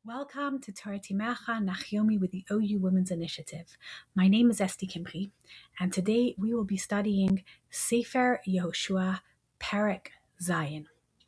Welcome to Torah Timecha Nachyomi with the OU Women's Initiative. My name is Esti Kimpri, and today we will be studying Sefer Yehoshua Perek Zayin.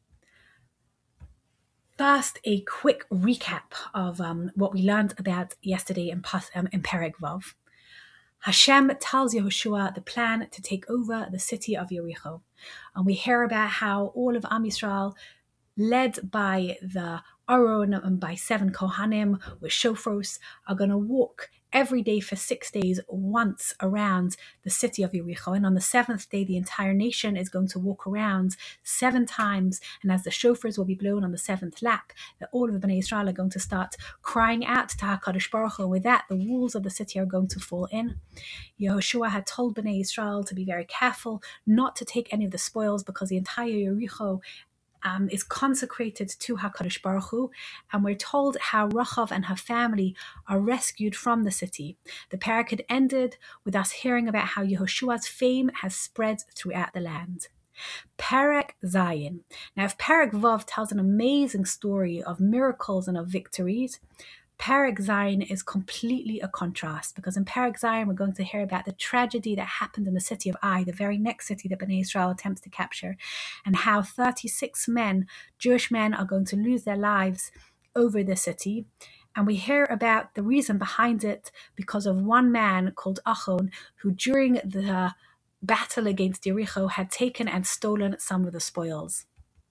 First, a quick recap of what we learned about yesterday in Perek Vav. Hashem tells Yehoshua the plan to take over the city of Yericho, and we hear about how all of Am Yisrael, led by the Aaron and by 7 Kohanim with shofros, are going to walk every day for 6 days once around the city of Yericho. And on the 7th day, the entire nation is going to walk around 7 times. And as the shofars will be blown on the 7th lap, that all of the Bnei Israel are going to start crying out to HaKadosh Baruch Hu. With that, the walls of the city are going to fall in. Yehoshua had told Bnei Israel to be very careful not to take any of the spoils because the entire Yericho is consecrated to HaKadosh Baruch Hu, and we're told how Rachav and her family are rescued from the city. The parak had ended with us hearing about how Yehoshua's fame has spread throughout the land. Perek Zayin. Now, if Perek Vav tells an amazing story of miracles and of victories, Perek Zayin is completely a contrast, because in Perek Zayin we're going to hear about the tragedy that happened in the city of Ai, the very next city that Bnei Israel attempts to capture, and how 36 men, Jewish men, are going to lose their lives over the city. And we hear about the reason behind it because of one man called Achon, who during the battle against Jericho had taken and stolen some of the spoils.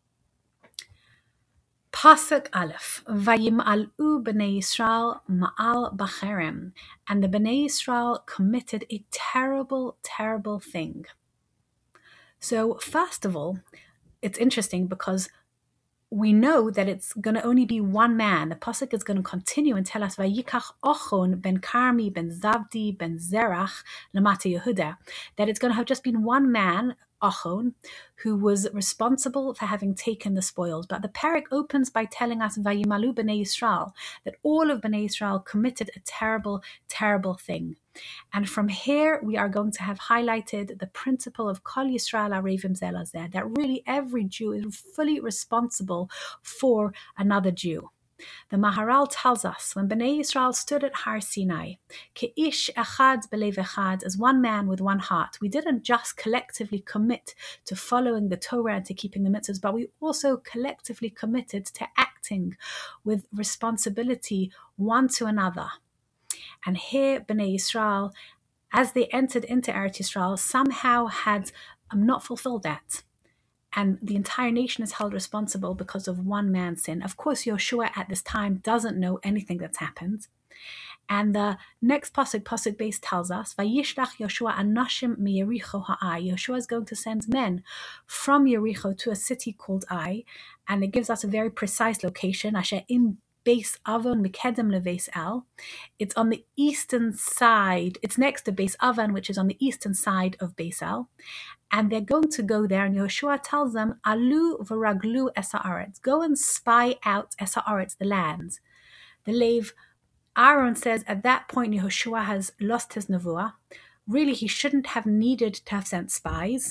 Pasuk Aleph, Vayim'alu Bnei Yisrael ma'al b'cherem, and the Bnei Yisrael committed a terrible, terrible thing. So first of all, it's interesting because we know that it's going to only be one man. The pasuk is going to continue and tell us Vayikach Ochon ben Karmi ben Zavdi ben Zerach lamata Yehuda, that it's going to have just been one man, Ochon, who was responsible for having taken the spoils. But the parak opens by telling us Vayimalu Bnei Yisrael, that all of Bnei Yisrael committed a terrible, terrible thing. And from here, we are going to have highlighted the principle of Kol Yisrael Arevim Zel Lazeh, that really every Jew is fully responsible for another Jew. The Maharal tells us, when Bnei Yisrael stood at Har Sinai, Ke'ish echad belev echad, as one man with one heart, we didn't just collectively commit to following the Torah and to keeping the mitzvahs, but we also collectively committed to acting with responsibility one to another. And here, Bnei Yisrael, as they entered into Eretz Yisrael, somehow had not fulfilled that. And the entire nation is held responsible because of one man's sin. Of course, Yehoshua at this time doesn't know anything that's happened. And the next pasuk base tells us, Vayishlach Yehoshua anashim miyericho ha'ai. Yehoshua is going to send men from Yericho to a city called Ai, and it gives us a very precise location. Asher im Beis Avon Mikedem Leveis El. It's on the eastern side. It's next to Beis Avon, which is on the eastern side of Beis El. And they're going to go there, and Yehoshua tells them, Alu v'raglu es ha'aretz. Go and spy out es ha'aretz, the land. The Lev Aaron says at that point Yehoshua has lost his nevuah. Really, he shouldn't have needed to have sent spies.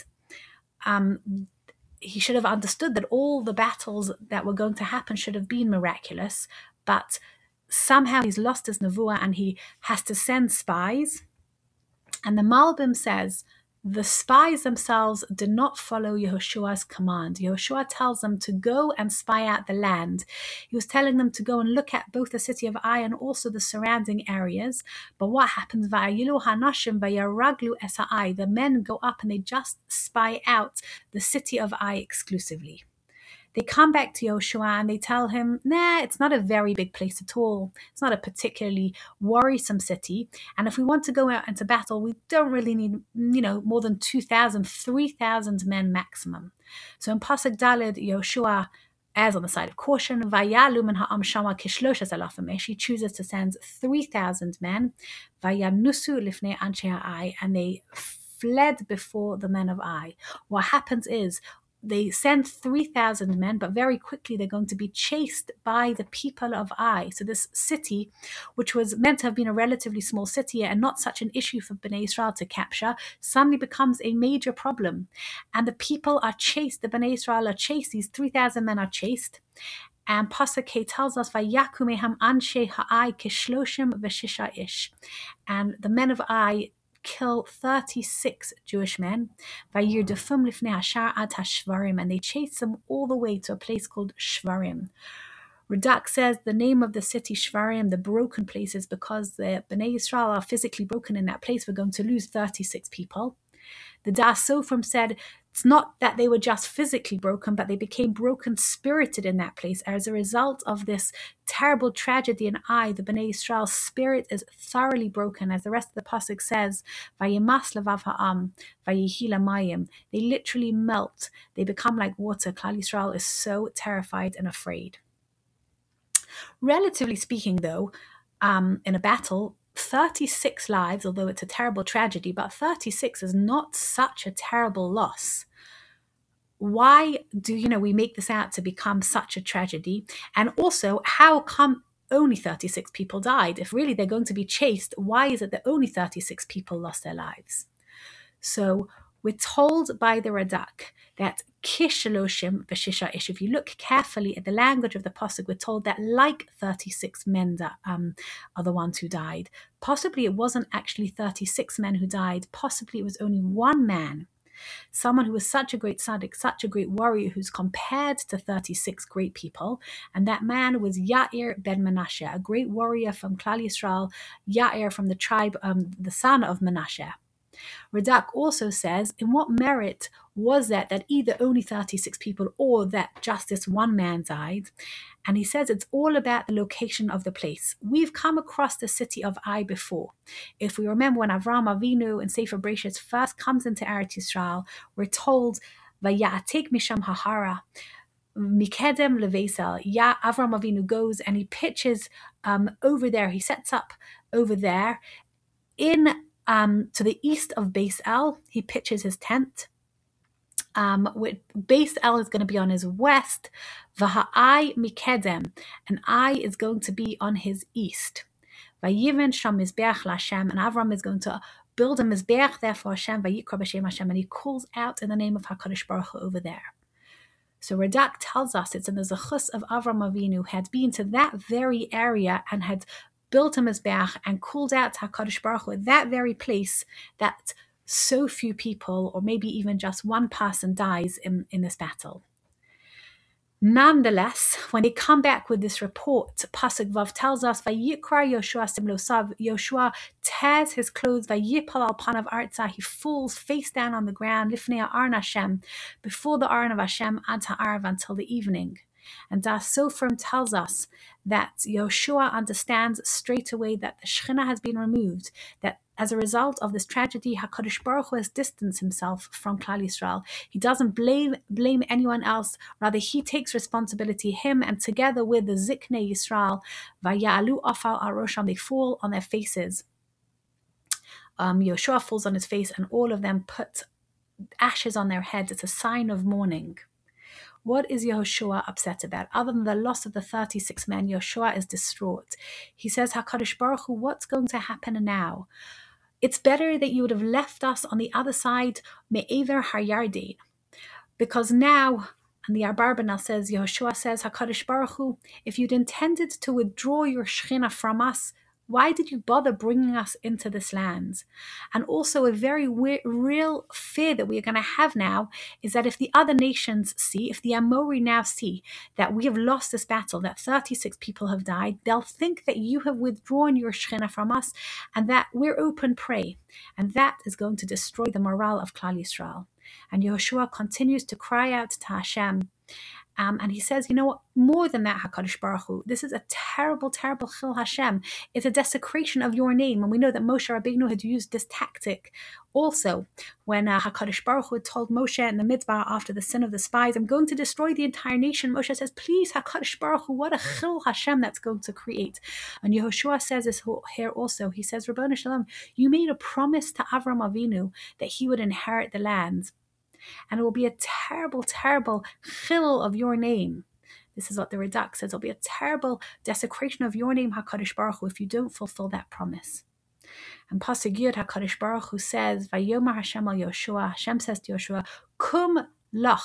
He should have understood that all the battles that were going to happen should have been miraculous, but somehow he's lost his nevuah and he has to send spies. And the Malbim says the spies themselves did not follow Yehoshua's command. Yehoshua tells them to go and spy out the land. He was telling them to go and look at both the city of Ai and also the surrounding areas. But what happens? Vayilu hanashim vayaraglu es ha'ai. The men go up and they just spy out the city of Ai exclusively. They come back to Yehoshua and they tell him, nah, it's not a very big place at all. It's not a particularly worrisome city. And if we want to go out into battle, we don't really need, more than 2,000, 3,000 men maximum. So in Pasuk Daled, Yehoshua errs on the side of caution. Vayalu min ha'am shama kishloshes alafim. He chooses to send 3,000 men. Vayanusu lifnei anshe ha'ai. And they fled before the men of Ai. What happens is, they send 3,000 men, but very quickly they're going to be chased by the people of Ai. So this city, which was meant to have been a relatively small city and not such an issue for Bnei Israel to capture, suddenly becomes a major problem. And the people are chased, the Bnei Israel are chased, these 3,000 men are chased. And Pasuk K tells us, Vayakumeham anshe ha'ai kishloshim v'shisha ish. And the men of Ai kill 36 Jewish men, Vayirdefum lifnei hashar ad hashvarim, and they chase them all the way to a place called Shvarim. Radak says the name of the city Shvarim, the broken places, because the Bnei Yisrael are physically broken in that place. We're going to lose 36 people. The Das Sofrim said it's not that they were just physically broken, but they became broken spirited in that place. As a result of this terrible tragedy in Ai, the Bnei Yisrael's spirit is thoroughly broken. As the rest of the pasuk says, Vayemas levav ha'am, vayehi lamayim. They literally melt. They become like water. Klal Yisrael is so terrified and afraid. Relatively speaking, though, in a battle, 36 lives, although it's a terrible tragedy, but 36 is not such a terrible loss. Why do we make this out to become such a tragedy? And also, how come only 36 people died? If really they're going to be chased, why is it that only 36 people lost their lives? So we're told by the Radak that Kishaloshim v'shisha ish. If you look carefully at the language of the pasuk, we're told that like 36 men are the ones who died. Possibly it wasn't actually 36 men who died. Possibly it was only one man, someone who was such a great tzaddik, such a great warrior, who's compared to 36 great people. And that man was Yair ben Menashe, a great warrior from Klal Yisrael, Yair from the tribe, the son of Menashe. Radak also says, in what merit was that either only 36 people or that just this one man died? And he says it's all about the location of the place. We've come across the city of Ai before. If we remember when Avraham Avinu and Sefer Bereshit first comes into Eretz Yisrael, we're told, Vayatek misham hahara, Mikedem levesel. Avraham Avinu goes and he pitches over there. He sets up over there in to the east of Beis El. He pitches his tent. Beis El is going to be on his west. V'ha'ai mikedem, and Ai is going to be on his east. Vayiven sham mizbeach l'Hashem, and Avram is going to build a mizbeach there for Hashem. Vayikra b'shem Hashem, and he calls out in the name of Hakadosh Baruch Hu over there. So Radak tells us it's in the zechus of Avram Avinu had been to that very area and had built a mizbeach and called out to HaKadosh Baruch Hu at that very place that so few people, or maybe even just one person, dies in this battle. Nonetheless, when they come back with this report, Pasuk Vav tells us, Vayikra Yoshua simlosav, Yoshua tears his clothes, Vayipal al panav arza, he falls face down on the ground, Lifnei Aron Hashem, before the Aron of Hashem, ad ha'arav, until the evening. And Das Sofrim tells us that Yoshua understands straight away that the Shekhinah has been removed, that as a result of this tragedy, HaKadosh Baruch Hu has distanced himself from Klal Yisrael. He doesn't blame anyone else, rather he takes responsibility, him, and together with the Ziknei Yisrael, Vaya'alu afal arosham, they fall on their faces. Yoshua falls on his face, and all of them put ashes on their heads. It's a sign of mourning. What is Yehoshua upset about? Other than the loss of the 36 men, Yehoshua is distraught. He says, HaKadosh Baruch Hu, what's going to happen now? It's better that you would have left us on the other side, Me'ever HaYarden. Because now, and the Abarbanel says, Yehoshua says, HaKadosh Baruch Hu, if you'd intended to withdraw your Shekhinah from us, why did you bother bringing us into this land? And also a very real fear that we are going to have now is that if the other nations see, if the Amori now see that we have lost this battle, that 36 people have died, they'll think that you have withdrawn your Shekhinah from us and that we're open prey. And that is going to destroy the morale of Klal Yisrael. And Yehoshua continues to cry out to Hashem. And he says, more than that, HaKadosh Baruch Hu, this is a terrible, terrible Chil Hashem. It's a desecration of your name. And we know that Moshe Rabbeinu had used this tactic also when HaKadosh Baruch Hu told Moshe in the Midbar after the sin of the spies, I'm going to destroy the entire nation. Moshe says, please, HaKadosh Baruch Hu, what a Chil Hashem that's going to create. And Yehoshua says this here also. He says, Rabbanu Shalom, you made a promise to Avram Avinu that he would inherit the land. And it will be a terrible, terrible chil of your name. This is what the Radak says. It'll be a terrible desecration of your name, HaKadosh Baruch Hu, if you don't fulfill that promise. And Pasuk Yud, HaKadosh Baruch Hu says, Vayomer Hashem al Yoshua, Hashem says to Yoshua, Kum lach,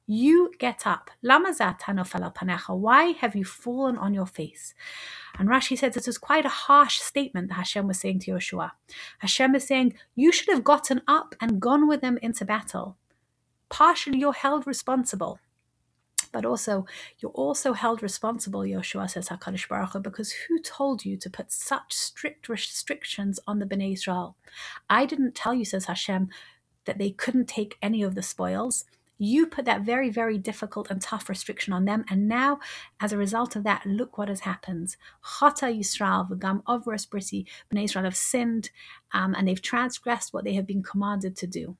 You get up. Lama zata nofel al panecha? Why have you fallen on your face? And Rashi says this is quite a harsh statement that Hashem was saying to Yoshua. Hashem is saying, you should have gotten up and gone with them into battle. Partially, you're held responsible. But also, you're also held responsible, Yoshua says HaKadosh Baruch Hu, because who told you to put such strict restrictions on the Bnei Israel? I didn't tell you, says Hashem, that they couldn't take any of the spoils. You put that very, very difficult and tough restriction on them. And now, as a result of that, look what has happened. Chata Yisrael, v'gam ovros briti, Bnei Israel have sinned, and they've transgressed what they have been commanded to do.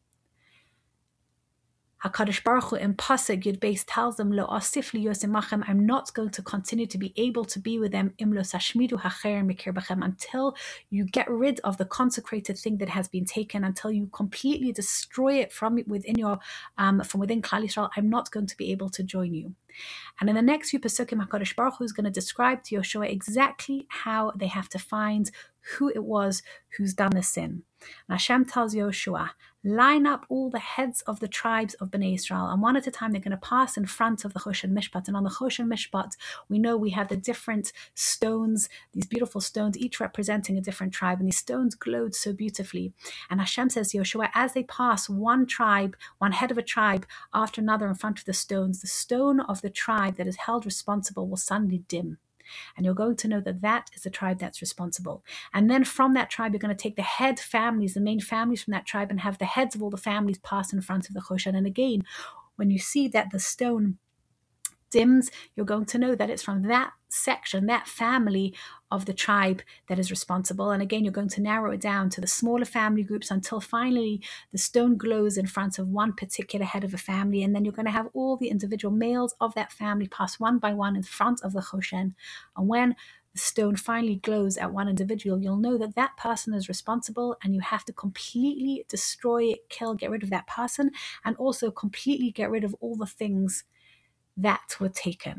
HaKadosh Baruch Hu in Pasuk Yud Beis tells them, Lo asif li yosimachem, I'm not going to continue to be able to be with them, Im lo sashmidu hacherem mikir bachem, until you get rid of the consecrated thing that has been taken, until you completely destroy it from within your from within Klal Yisrael. I'm not going to be able to join you. And in the next few Pesukim, HaKadosh Baruch Hu is going to describe to Yoshua exactly how they have to find who it was who's done the sin. And Hashem tells Yoshua, line up all the heads of the tribes of Bnei Israel, and one at a time they're going to pass in front of the Choshen Mishpat. And on the Choshen Mishpat, we know we have the different stones, these beautiful stones, each representing a different tribe, and these stones glowed so beautifully. And Hashem says to Yoshua, as they pass one tribe, one head of a tribe after another in front of the stones, the stone of the tribe that is held responsible will suddenly dim. And you're going to know that that is the tribe that's responsible. And then from that tribe, you're going to take the head families, the main families from that tribe, and have the heads of all the families pass in front of the Choshen. And again, when you see that the stone dims, you're going to know that it's from that section, that family of the tribe that is responsible. And again, you're going to narrow it down to the smaller family groups until finally the stone glows in front of one particular head of a family. And then you're going to have all the individual males of that family pass one by one in front of the Choshen. And when the stone finally glows at one individual, you'll know that that person is responsible, and you have to completely destroy, kill, get rid of that person, and also completely get rid of all the things that were taken.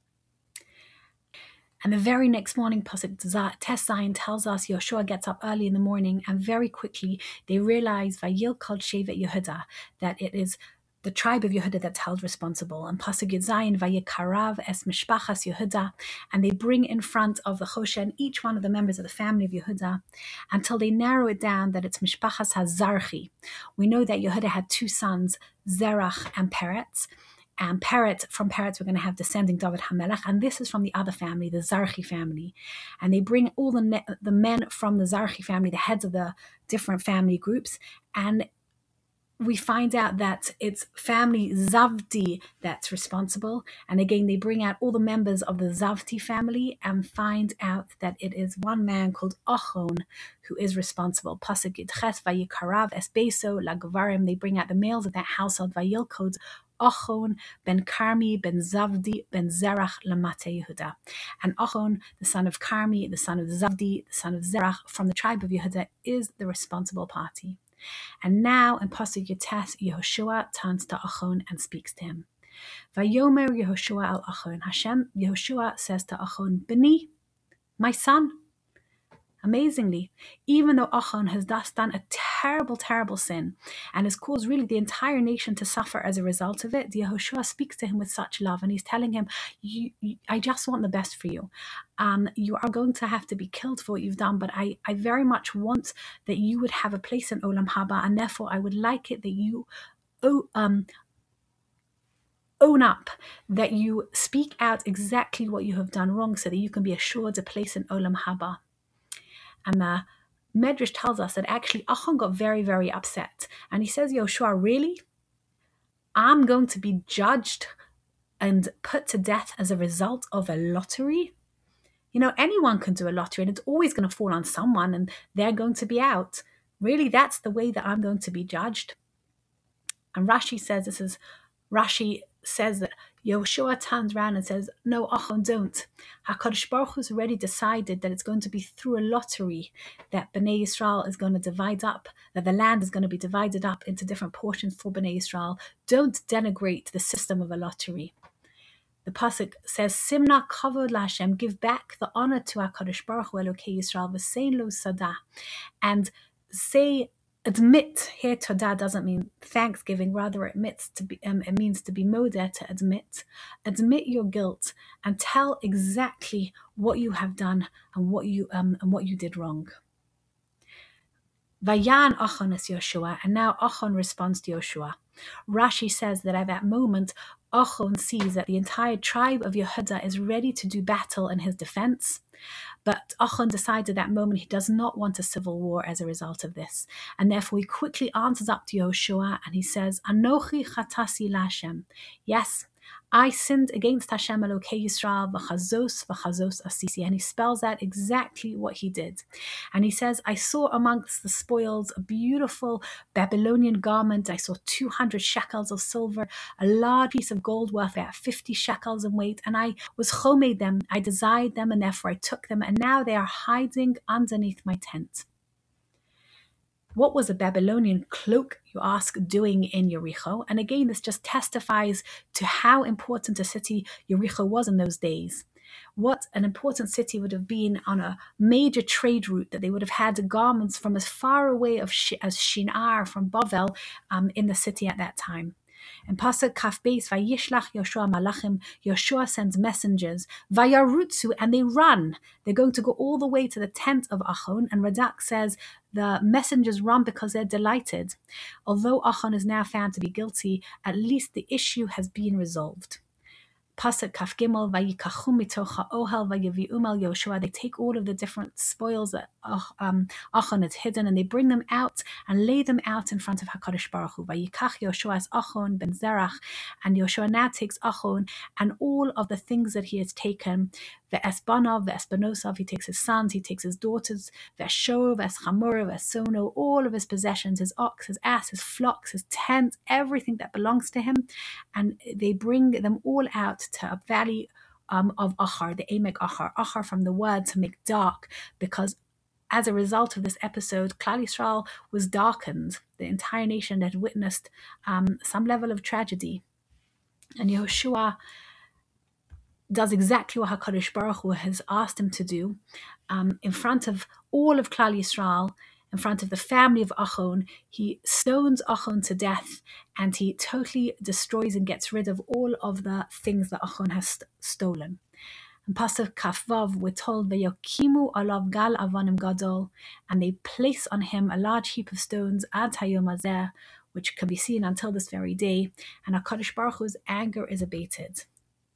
And the very next morning, Pasuk Tes Zayin tells us Yoshua gets up early in the morning, and very quickly they realize Vayil Kol Shevet Yehuda, that it is the tribe of Yehuda that's held responsible. And Pasuk Yud Zayin Vayikarav es Mishpachas Yehuda, and they bring in front of the Choshen each one of the members of the family of Yehuda until they narrow it down that it's Mishpachas HaZarchi. We know that Yehuda had two sons, Zerach and Peretz. And from Peretz, we're going to have descending David HaMelech, and this is from the other family, the Zarchi family. And they bring all the men from the Zarchi family, the heads of the different family groups, and we find out that it's family Zavdi that's responsible. And again, they bring out all the members of the Zavdi family and find out that it is one man called Ochon who is responsible. Pasuk Yidches Vayikarav es Beso Lagvarim. They bring out the males of that household, Vayilkod Ochon ben Carmi ben Zavdi ben Zerach Lamate Yehuda. And Ochon, the son of Carmi, the son of Zavdi, the son of Zerach, from the tribe of Yehuda, is the responsible party. And now in Pasuk Yutes, Yehoshua turns to Achon and speaks to him. Vayomer Yehoshua al Achon. Yehoshua says to Achon, Beni, my son. Amazingly, even though Achon has thus done a terrible, terrible sin and has caused really the entire nation to suffer as a result of it, Yehoshua speaks to him with such love, and he's telling him, I just want the best for you. You are going to have to be killed for what you've done, but I very much want that you would have a place in Olam Haba, and therefore I would like it that you own up, that you speak out exactly what you have done wrong so that you can be assured a place in Olam Haba. And the Medrash tells us that actually Achon got very, very upset. And he says, Yoshua, really? I'm going to be judged and put to death as a result of a lottery? You know, anyone can do a lottery and it's always going to fall on someone and they're going to be out. Really, that's the way that I'm going to be judged? And Rashi says that Yehoshua turns around and says, no, Achon, don't. HaKadosh Baruch Hu's already decided that it's going to be through a lottery that Bnei Yisrael is going to divide up, that the land is going to be divided up into different portions for Bnei Yisrael. Don't denigrate the system of a lottery. The Pasuk says, Simna kavod laHashem, give back the honor to HaKadosh Baruch Hu Elokei Yisrael, v'sein lo sada, and say Admit here, todah doesn't mean thanksgiving, rather it means to be modeh, to admit. Admit your guilt and tell exactly what you have done and what you did wrong. Vayan Achon es Yoshua, and now Achon responds to Yoshua. Rashi says that at that moment, Achon sees that the entire tribe of Yehuda is ready to do battle in his defense. But Achon decided at that moment he does not want a civil war as a result of this. And therefore he quickly answers up to Yoshua and he says, Anochi chatasi laHashem. Yes, I sinned against Hashem Elokei Yisrael v'chazos asisi. And he spells out exactly what he did. And he says, I saw amongst the spoils a beautiful Babylonian garment. I saw 200 shekels of silver, a large piece of gold worth about 50 shekels in weight. And I was chomed them, I desired them, and therefore I took them. And now they are hiding underneath my tent. What was a Babylonian cloak, you ask, doing in Yericho? And again, this just testifies to how important a city Yericho was in those days. What an important city would have been on a major trade route, that they would have had garments from as far away as Shinar, from Bavel, in the city at that time. In Pasuk Kaf Beis, Vayishlach Yoshua Malachim, Yoshua sends messengers, Vayarutsu, and they run. They're going to go all the way to the tent of Achon, and Radak says the messengers run because they're delighted. Although Achon is now found to be guilty, at least the issue has been resolved. Pasuk Kaf Gimel, Vayikachum mitoch ha'ohel vayavi'um el Yoshua. They take all of the different spoils that Achon had hidden, and they bring them out and lay them out in front of HaKadosh Baruch Hu. Vayikach Yoshua as Achon ben Zerach, and Yoshua now takes Achon and all of the things that he has taken. Ve'esbanav, ve'esbanosav, he takes his sons, he takes his daughters, ve'eshov, ve'eschamor, ve'esono, all of his possessions, his ox, his ass, his flocks, his tent, everything that belongs to him, and they bring them all out to a valley of Achar, the Emek Achar. Achar from the word to make dark, because as a result of this episode, Klal Yisrael was darkened. The entire nation had witnessed some level of tragedy. And Yehoshua does exactly what HaKadosh Baruch Hu has asked him to do. In front of all of Klal Yisrael, in front of the family of Achon, he stones Achon to death, and he totally destroys and gets rid of all of the things that Achon has stolen. In Pasuk Kafvav, we're told, Veyokimu alav gal avanim gadol, and they place on him a large heap of stones, ad hayom hazeh, which can be seen until this very day, and HaKadosh Baruch Hu's anger is abated.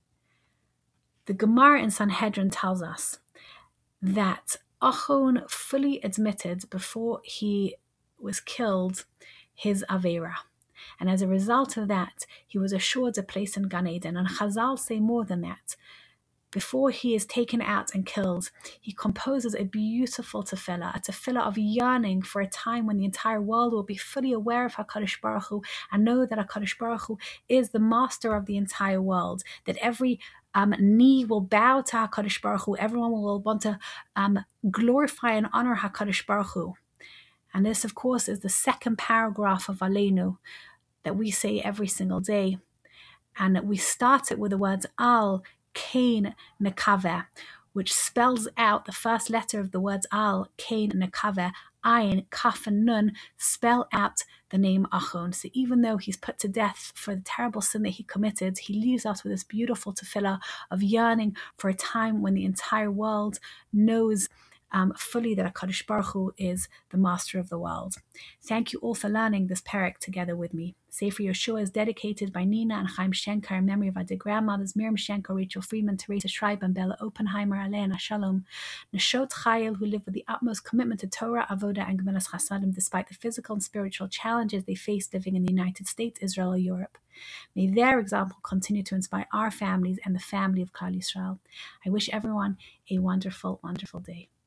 The Gemara in Sanhedrin tells us that Achon fully admitted before he was killed his Avera. And as a result of that, he was assured a place in Gan Eden. And Chazal say more than that. Before he is taken out and killed, he composes a beautiful tefillah, a tefillah of yearning for a time when the entire world will be fully aware of HaKadosh Baruch Hu and know that HaKadosh Baruch Hu is the master of the entire world, that every knee will bow to HaKadosh Baruch Hu, everyone will want to glorify and honor HaKadosh Baruch Hu. And this, of course, is the second paragraph of Aleinu that we say every single day. And we start it with the words Al Kain Nekaveh, which spells out the first letter of the words Al Kain Nekaveh. Ayin, Kaf, and Nun spell out the name Achon. So even though he's put to death for the terrible sin that he committed, he leaves us with this beautiful tefillah of yearning for a time when the entire world knows fully that HaKadosh Baruch Hu is the master of the world. Thank you all for learning this parak together with me. Sefer Yoshua is dedicated by Nina and Chaim Shenker in memory of our dear grandmothers Miriam Shenker, Rachel Friedman, Teresa Schreiber, and Bella Oppenheimer, Aleina Shalom, Neshot Chayil, who live with the utmost commitment to Torah, Avoda, and Gemilas Chasadim despite the physical and spiritual challenges they face living in the United States, Israel, or Europe. May their example continue to inspire our families and the family of Klal Yisrael. I wish everyone a wonderful, wonderful day.